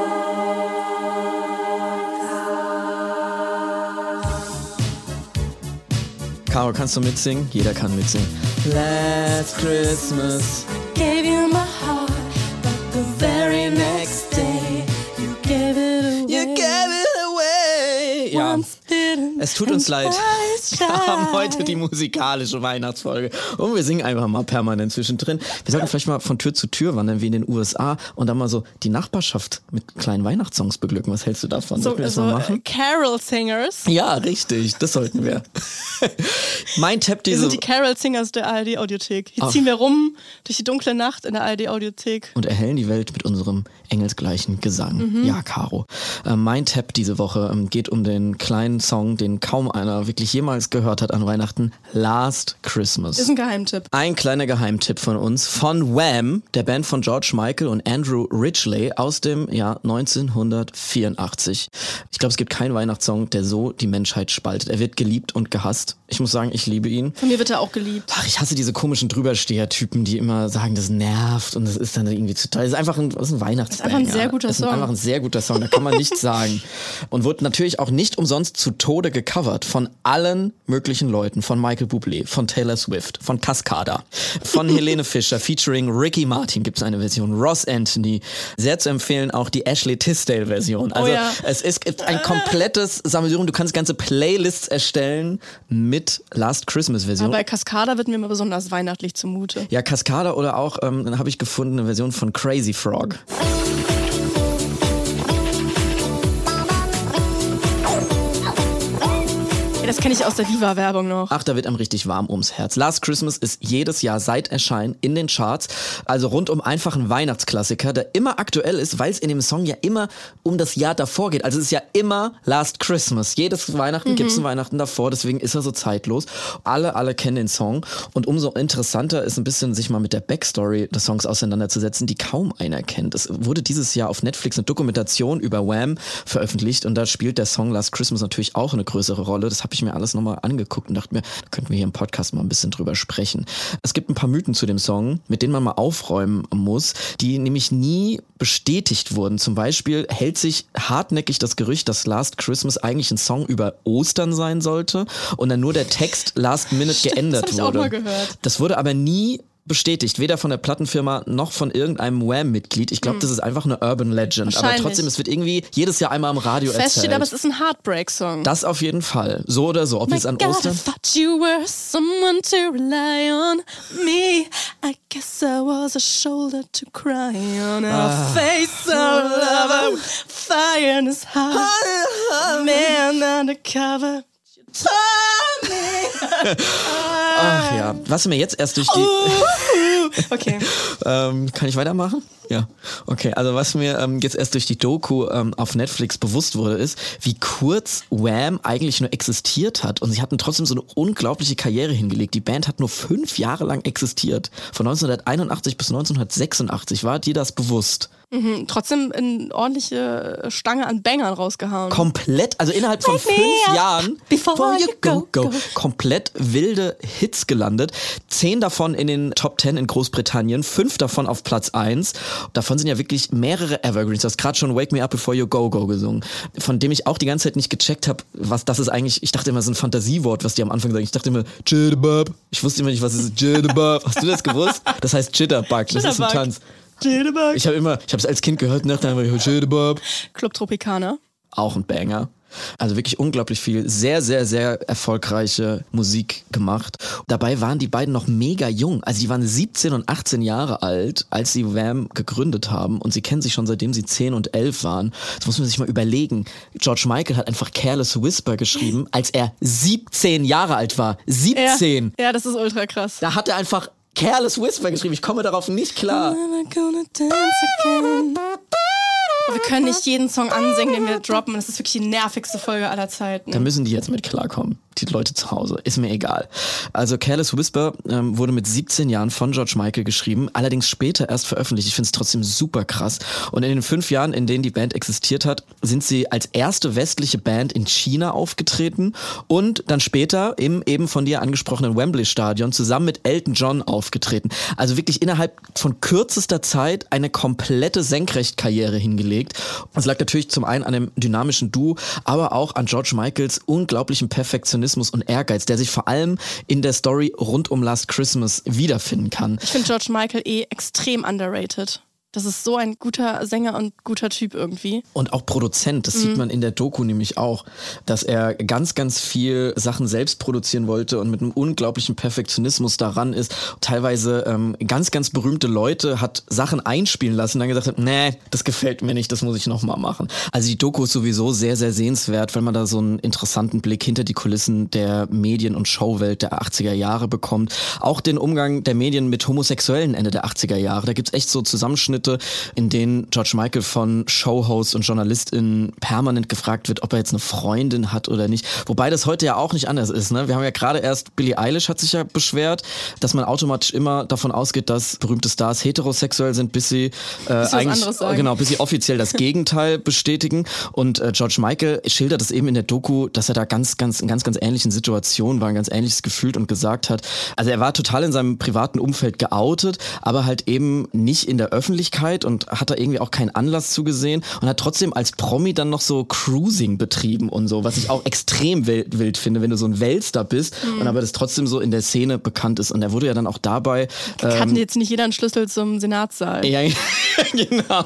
many times. Caro, kannst du mitsingen? Jeder kann mitsingen. Last Christmas. Gave you my heart, but the very next day you gave it away. You gave it away. Ja. Once bitten Es tut uns and leid. twice Wir haben shy. heute die musikalische Weihnachtsfolge und wir singen einfach mal permanent zwischendrin. Wir sollten vielleicht mal von Tür zu Tür wandern, wie in den U S A und dann mal so die Nachbarschaft mit kleinen Weihnachtssongs beglücken. Was hältst du davon? So, Sollten wir das so mal äh, machen? Carol Singers. Ja, richtig. Das sollten wir. Mein Tipp Wir diese... sind die Carol Singers der A R D-Audiothek. Hier Ach. ziehen wir rum durch die dunkle Nacht in der A R D-Audiothek. und erhellen die Welt mit unserem engelsgleichen Gesang. Ja, Caro. Äh, mein Tipp diese Woche ähm, geht um den kleinen Song, den kaum einer wirklich jemals gehört hat an Weihnachten. Last Christmas. Ist ein Geheimtipp. Ein kleiner Geheimtipp von uns, von Wham, der Band von George Michael und Andrew Ridgeley aus dem Jahr neunzehnhundertvierundachtzig. Ich glaube, es gibt keinen Weihnachtssong, der so die Menschheit spaltet. Er wird geliebt und gehasst. Ich muss sagen, ich liebe ihn. Von mir wird er auch geliebt. Ach, ich hasse diese komischen Drübersteher-Typen, die immer sagen, das nervt und das ist dann irgendwie zu teuer. Das ist einfach ein, das ist ein Weihnachtsbanger. Das ist einfach ein sehr guter Das ist Song. einfach ein sehr guter Song, da kann man nichts sagen. Und wurde natürlich auch nicht umsonst zu Tode gecovert von allen allen möglichen Leuten, von Michael Bublé, von Taylor Swift, von Cascada, von Helene Fischer, featuring Ricky Martin gibt es eine Version, Ross Anthony, sehr zu empfehlen auch die Ashley Tisdale-Version. Also Oh ja. es ist ein komplettes Sammelsurium, du kannst ganze Playlists erstellen mit Last Christmas-Version. Aber bei Cascada wird mir immer besonders weihnachtlich zumute. Ja, Cascada oder auch, ähm, dann habe ich gefunden, eine Version von Crazy Frog. Ja, das kenne ich aus der Viva-Werbung noch. Ach, da wird einem richtig warm ums Herz. Last Christmas ist jedes Jahr seit Erscheinen in den Charts, also rundum einfach ein Weihnachtsklassiker, der immer aktuell ist, weil es in dem Song ja immer um das Jahr davor geht. Also es ist ja immer Last Christmas. Jedes Weihnachten mhm. gibt es ein Weihnachten davor, deswegen ist er so zeitlos. Alle, alle kennen den Song und umso interessanter ist ein bisschen, sich mal mit der Backstory des Songs auseinanderzusetzen, die kaum einer kennt. Es wurde dieses Jahr auf Netflix eine Dokumentation über Wham veröffentlicht und da spielt der Song Last Christmas natürlich auch eine größere Rolle. Das habe ich mir alles nochmal angeguckt und dachte mir, da könnten wir hier im Podcast mal ein bisschen drüber sprechen. Es gibt ein paar Mythen zu dem Song, mit denen man mal aufräumen muss, die nämlich nie bestätigt wurden. Zum Beispiel hält sich hartnäckig das Gerücht, dass Last Christmas eigentlich ein Song über Ostern sein sollte und dann nur der Text last minute geändert das hab ich wurde. auch mal gehört. Das wurde aber nie bestätigt, weder von der Plattenfirma noch von irgendeinem Wham-Mitglied. Ich glaube, das ist einfach eine Urban Legend. Aber trotzdem, es wird irgendwie jedes Jahr einmal am Radio Fest erzählt. steht, aber es ist ein Heartbreak-Song. Das auf jeden Fall. So oder so. Ob My jetzt an God, Ostern... I thought you were someone to rely on. Me, I guess I was a shoulder to cry on. A face of lover, fire in his heart. Man undercover. Ach ja, was mir jetzt erst durch die... Okay. ähm, kann ich weitermachen? Ja. Okay, also was mir ähm, jetzt erst durch die Doku ähm, auf Netflix bewusst wurde, ist, wie kurz Wham eigentlich nur existiert hat. Und sie hatten trotzdem so eine unglaubliche Karriere hingelegt. Die Band hat nur fünf Jahre lang existiert. Von neunzehnhunderteinundachtzig bis neunzehnhundertsechsundachtzig. War dir das bewusst? Mhm, trotzdem eine ordentliche Stange an Bangern rausgehauen. Komplett, also innerhalb von Wake me fünf up Jahren, before you go, go. komplett wilde Hits gelandet. Zehn davon in den Top Ten in Großbritannien, fünf davon auf Platz eins. Davon sind ja wirklich mehrere Evergreens. Du hast gerade schon Wake Me Up Before You Go Go gesungen, von dem ich auch die ganze Zeit nicht gecheckt habe, was das ist eigentlich. Ich dachte immer, es ist ein Fantasiewort, was die am Anfang sagen. Ich dachte immer, Jitterbug. Ich wusste immer nicht, was es ist. Jitterbug. Hast du das gewusst? Das heißt Jitterbug. Das ist ein Tanz. Jitterbug. Ich habe immer, ich habe es als Kind gehört und dachte einfach, Jitterbug. Club Tropicana. Auch ein Banger. Also wirklich unglaublich viel, sehr, sehr, sehr erfolgreiche Musik gemacht. Dabei waren die beiden noch mega jung. Also die waren siebzehn und achtzehn Jahre alt, als sie Wham gegründet haben. Und sie kennen sich schon seitdem sie zehn und elf waren. Das muss man sich mal überlegen. George Michael hat einfach Careless Whisper geschrieben, als er siebzehn Jahre alt war. siebzehn! Ja, ja, das ist ultra krass. Da hat er einfach Careless Whisper geschrieben. Ich komme darauf nicht klar. Wir können nicht jeden Song ansingen, den wir droppen. Das ist wirklich die nervigste Folge aller Zeiten. Da müssen die jetzt mit klarkommen. Die Leute zu Hause. Ist mir egal. Also Careless Whisper ähm, wurde mit siebzehn Jahren von George Michael geschrieben, allerdings später erst veröffentlicht. Ich finde es trotzdem super krass. Und in den fünf Jahren, in denen die Band existiert hat, sind sie als erste westliche Band in China aufgetreten und dann später im eben von dir angesprochenen Wembley-Stadion zusammen mit Elton John aufgetreten. Also wirklich innerhalb von kürzester Zeit eine komplette Senkrechtkarriere hingelegt. Das lag natürlich zum einen an dem dynamischen Duo, aber auch an George Michaels unglaublichen Perfektionismus und Ehrgeiz, der sich vor allem in der Story rund um Last Christmas wiederfinden kann. Ich finde George Michael eh extrem underrated. Das ist so ein guter Sänger und guter Typ irgendwie. Und auch Produzent, das mhm. sieht man in der Doku nämlich auch, dass er ganz, ganz viel Sachen selbst produzieren wollte und mit einem unglaublichen Perfektionismus daran ist. Teilweise ähm, ganz, ganz berühmte Leute hat Sachen einspielen lassen und dann gesagt hat, nee, das gefällt mir nicht, das muss ich nochmal machen. Also die Doku ist sowieso sehr, sehr sehenswert, weil man da so einen interessanten Blick hinter die Kulissen der Medien- und Showwelt der achtziger Jahre bekommt. Auch den Umgang der Medien mit Homosexuellen Ende der achtziger Jahre. Da gibt's echt so Zusammenschnitte, in denen George Michael von Showhosts und JournalistInnen permanent gefragt wird, ob er jetzt eine Freundin hat oder nicht. Wobei das heute ja auch nicht anders ist. Ne? Wir haben ja gerade erst, Billie Eilish hat sich ja beschwert, dass man automatisch immer davon ausgeht, dass berühmte Stars heterosexuell sind, bis sie äh, eigentlich genau, bis sie offiziell das Gegenteil bestätigen. Und äh, George Michael schildert es eben in der Doku, dass er da ganz, ganz, in ganz, ganz ähnlichen Situationen war, ein ganz ähnliches gefühlt und gesagt hat. Also er war total in seinem privaten Umfeld geoutet, aber halt eben nicht in der Öffentlichkeit. Öffentlichkeit und hat da irgendwie auch keinen Anlass zugesehen und hat trotzdem als Promi dann noch so Cruising betrieben und so, was ich auch extrem wild, wild finde, wenn du so ein Weltstar bist mhm. und aber das trotzdem so in der Szene bekannt ist. Und er wurde ja dann auch dabei... Ähm, Hatten jetzt nicht jeder einen Schlüssel zum Senatssaal. Ja, genau.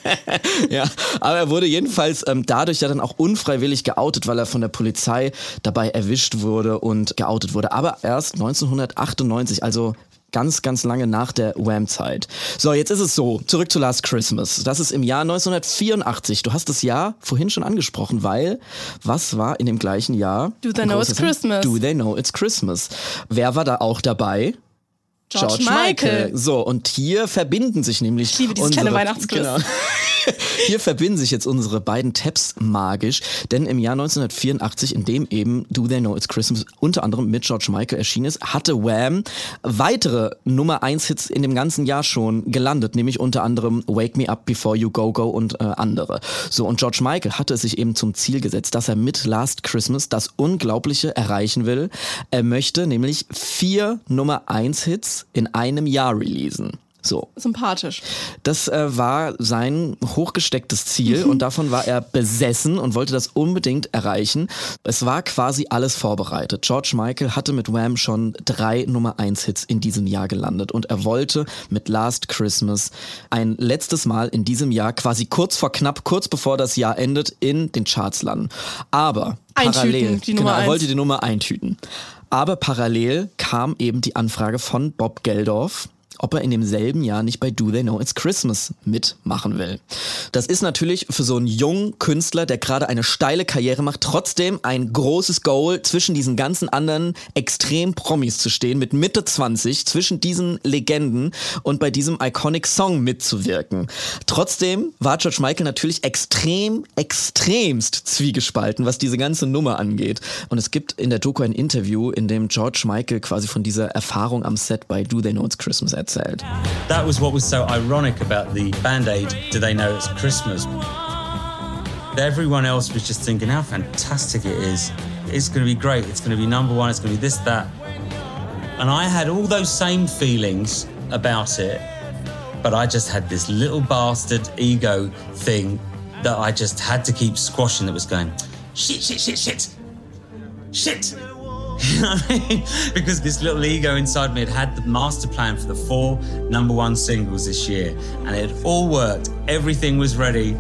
Ja, aber er wurde jedenfalls ähm, dadurch ja dann auch unfreiwillig geoutet, weil er von der Polizei dabei erwischt wurde und geoutet wurde. Aber erst neunzehnhundertachtundneunzig, also ganz, ganz lange nach der Wham-Zeit. So, jetzt ist es so, zurück zu Last Christmas. Das ist im Jahr neunzehnhundertvierundachtzig. Du hast das Jahr vorhin schon angesprochen, weil was war in dem gleichen Jahr? Do They Know It's Christmas. Do They Know It's Christmas. Wer war da auch dabei? George, George Michael. Michael. So, und hier verbinden sich nämlich... Ich liebe dieses unsere, kleine Weihnachtsquiz. Genau. Hier verbinden sich jetzt unsere beiden Tabs magisch, denn im Jahr neunzehnhundertvierundachtzig, in dem eben Do They Know It's Christmas unter anderem mit George Michael erschienen ist, hatte Wham weitere Nummer eins Hits in dem ganzen Jahr schon gelandet, nämlich unter anderem Wake Me Up Before You Go Go und äh, andere. So, und George Michael hatte es sich eben zum Ziel gesetzt, dass er mit Last Christmas das Unglaubliche erreichen will. Er möchte nämlich vier Nummer eins Hits in einem Jahr releasen. So. Sympathisch. Das äh, war sein hochgestecktes Ziel und davon war er besessen und wollte das unbedingt erreichen. Es war quasi alles vorbereitet. George Michael hatte mit Wham schon drei Nummer eins Hits in diesem Jahr gelandet und er wollte mit Last Christmas ein letztes Mal in diesem Jahr, quasi kurz vor knapp, kurz bevor das Jahr endet, in den Charts landen. Aber parallel, die Nummer genau, er wollte eins. die Nummer eintüten. Aber parallel kam eben die Anfrage von Bob Geldof, ob er in demselben Jahr nicht bei Do They Know It's Christmas mitmachen will. Das ist natürlich für so einen jungen Künstler, der gerade eine steile Karriere macht, trotzdem ein großes Goal, zwischen diesen ganzen anderen extrem Promis zu stehen, mit Mitte zwanzig, zwischen diesen Legenden und bei diesem iconic Song mitzuwirken. Trotzdem war George Michael natürlich extrem, extremst zwiegespalten, was diese ganze Nummer angeht. Und es gibt in der Doku ein Interview, in dem George Michael quasi von dieser Erfahrung am Set bei Do They Know It's Christmas erzählt. That was what was so ironic about the Band-Aid Do They Know It's Christmas. Everyone else was just thinking how fantastic it is. It's going to be great. It's going to be number one. It's going to be this, that. And I had all those same feelings about it, but I just had this little bastard ego thing that I just had to keep squashing that was going, shit, shit, shit, shit, shit. You know what I mean? Because this little ego inside me had had the master plan for the four number one singles this year, and it had all worked. Everything was ready.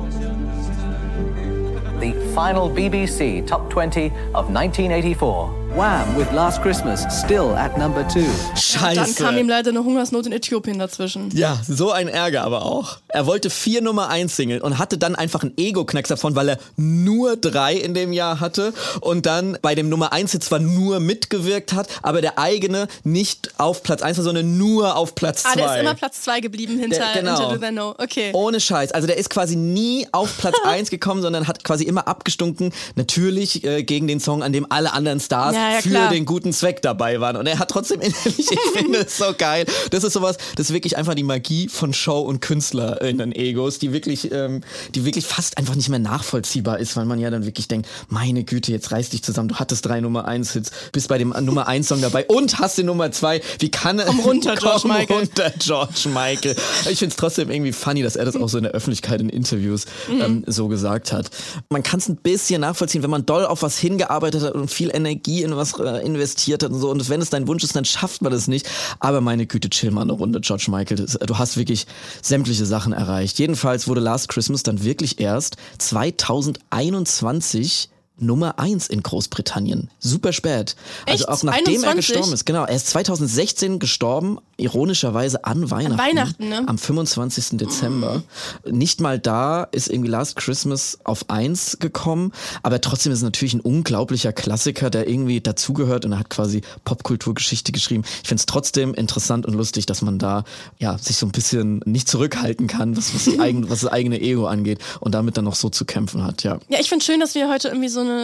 The final B B C Top twenty of nineteen eighty-four. Wham! With Last Christmas still at number two. Scheiße. Dann kam ihm leider eine Hungersnot in Äthiopien dazwischen. Ja, so ein Ärger aber auch. Er wollte vier Nummer eins Single und hatte dann einfach einen Ego-Knacks davon, weil er nur drei in dem Jahr hatte und dann bei dem Nummer eins Hit zwar nur mitgewirkt hat, aber der eigene nicht auf Platz eins war, sondern nur auf Platz zwei. Ah, der ist immer Platz zwei geblieben hinter, der, genau. hinter Do They Know. Okay. Ohne Scheiß. Also der ist quasi nie auf Platz eins gekommen, sondern hat quasi immer abgestunken, natürlich äh, gegen den Song, an dem alle anderen Stars ja, ja, für klar. den guten Zweck dabei waren. Und er hat trotzdem innerlich, ich finde es so geil. Das ist sowas, das ist wirklich einfach die Magie von Show- und KünstlerInnen-Egos, die wirklich, ähm, die wirklich fast einfach nicht mehr nachvollziehbar ist, weil man ja dann wirklich denkt, meine Güte, jetzt reiß dich zusammen, du hattest drei Nummer eins Hits, bist bei dem Nummer eins Song dabei und hast den Nummer zwei. Wie kann er... Komm runter, George komm Michael. runter, George Michael. Ich finde es trotzdem irgendwie funny, dass er das auch so in der Öffentlichkeit in Interviews Mhm. ähm, so gesagt hat. Man kann es ein bisschen nachvollziehen, wenn man doll auf was hingearbeitet hat und viel Energie in was äh, investiert hat und so. Und wenn es dein Wunsch ist, dann schafft man das nicht. Aber meine Güte, chill mal eine Runde, George Michael. Das, du hast wirklich sämtliche Sachen erreicht. Jedenfalls wurde Last Christmas dann wirklich erst zweitausendeinundzwanzig Nummer eins in Großbritannien. Super spät. Also Echt? auch nachdem einundzwanzig? er gestorben ist. Genau, er ist zweitausendsechzehn gestorben, ironischerweise an Weihnachten. An Weihnachten, ne? Am fünfundzwanzigsten Dezember. Nicht mal da ist irgendwie Last Christmas auf eins gekommen, aber trotzdem ist es natürlich ein unglaublicher Klassiker, der irgendwie dazugehört und er hat quasi Popkulturgeschichte geschrieben. Ich finde es trotzdem interessant und lustig, dass man da ja sich so ein bisschen nicht zurückhalten kann, was, was, die eigen, was das eigene Ego angeht und damit dann noch so zu kämpfen hat, ja. Ja, ich finde schön, dass wir heute irgendwie so eine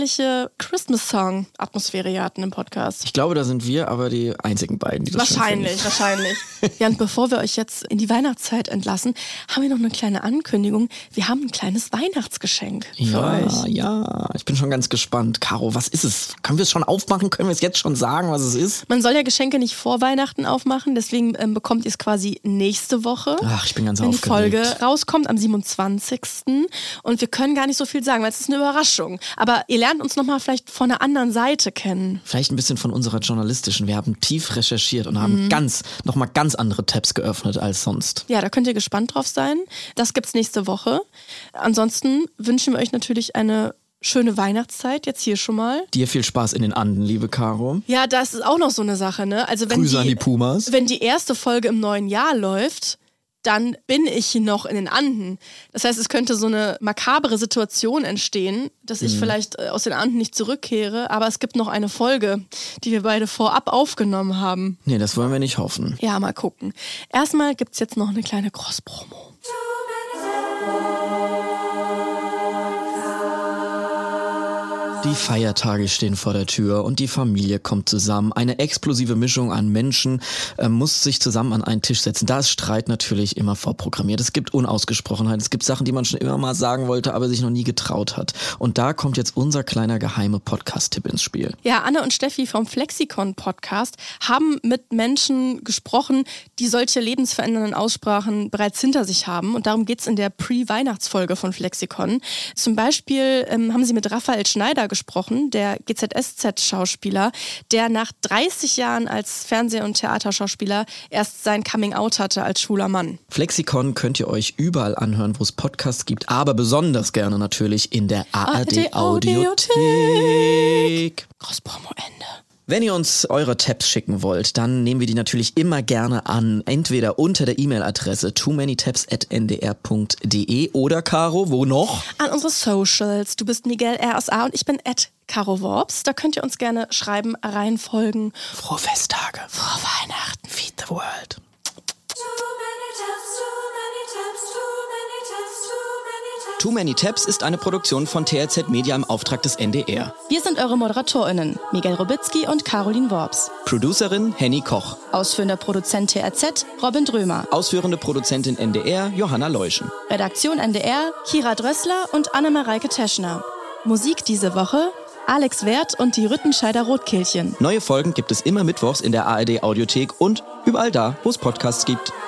Christmas-Song-Atmosphäre hier hatten im Podcast. Ich glaube, da sind wir aber die einzigen beiden, die das Wahrscheinlich. ich wahrscheinlich. Ja, und bevor wir euch jetzt in die Weihnachtszeit entlassen, haben wir noch eine kleine Ankündigung. Wir haben ein kleines Weihnachtsgeschenk für ja, euch. Ja, ich bin schon ganz gespannt. Caro, was ist es? Können wir es schon aufmachen? Können wir es jetzt schon sagen, was es ist? Man soll ja Geschenke nicht vor Weihnachten aufmachen, deswegen ähm, bekommt ihr es quasi nächste Woche. Ach, ich bin ganz wenn aufgeregt. die Folge rauskommt am siebenundzwanzigsten Und wir können gar nicht so viel sagen, weil es ist eine Überraschung. Aber ihr lernt uns nochmal vielleicht von einer anderen Seite kennen. Vielleicht ein bisschen von unserer journalistischen. Wir haben tief recherchiert und haben mhm. ganz, nochmal ganz andere Tabs geöffnet als sonst. Ja, da könnt ihr gespannt drauf sein. Das gibt's nächste Woche. Ansonsten wünschen wir euch natürlich eine schöne Weihnachtszeit, jetzt hier schon mal. Dir viel Spaß in den Anden, liebe Caro. Ja, das ist auch noch so eine Sache, ne? Also wenn Grüße die, an die Pumas. Wenn die erste Folge im neuen Jahr läuft, dann bin ich noch in den Anden. Das heißt, es könnte so eine makabere Situation entstehen, dass ich mhm. vielleicht aus den Anden nicht zurückkehre, aber es gibt noch eine Folge, die wir beide vorab aufgenommen haben. Nee, das wollen wir nicht hoffen. Ja, mal gucken. Erstmal gibt's jetzt noch eine kleine Cross-Promo. Die Feiertage stehen vor der Tür und die Familie kommt zusammen. Eine explosive Mischung an Menschen äh, muss sich zusammen an einen Tisch setzen. Da ist Streit natürlich immer vorprogrammiert. Es gibt Unausgesprochenheit, es gibt Sachen, die man schon immer mal sagen wollte, aber sich noch nie getraut hat. Und da kommt jetzt unser kleiner geheime Podcast-Tipp ins Spiel. Ja, Anne und Steffi vom Flexikon-Podcast haben mit Menschen gesprochen, die solche lebensverändernden Aussprachen bereits hinter sich haben. Und darum geht's in der Pre-Weihnachtsfolge von Flexikon. Zum Beispiel ähm, haben sie mit Raphael Schneider gesprochen, der G Z S Z-Schauspieler, der nach dreißig Jahren als Fernseh- und Theaterschauspieler erst sein Coming-out hatte als schwuler Mann. Flexikon könnt ihr euch überall anhören, wo es Podcasts gibt, aber besonders gerne natürlich in der A R D-Audiothek. Großpromo Ende. Wenn ihr uns eure Tabs schicken wollt, dann nehmen wir die natürlich immer gerne an. Entweder unter der E-Mail-Adresse too many tabs at n d r punkt d e oder Caro, wo noch? An unsere Socials. Du bist Miguel R S A und ich bin at Caro Worps. Da könnt ihr uns gerne schreiben, reinfolgen. Frohe Festtage. Frohe Weihnachten. Feed the world. Too Many Tabs ist eine Produktion von T R Z Media im Auftrag des N D R. Wir sind eure ModeratorInnen, Miguel Robitzky und Caroline Worps. Producerin Henny Koch. Ausführender Produzent T R Z, Robin Drömer. Ausführende Produzentin N D R, Johanna Leuschen. Redaktion N D R, Kira Drössler und Annemareike Teschner. Musik diese Woche, Alex Werth und die Rüttenscheider Rotkehlchen. Neue Folgen gibt es immer mittwochs in der A R D Audiothek und überall da, wo es Podcasts gibt.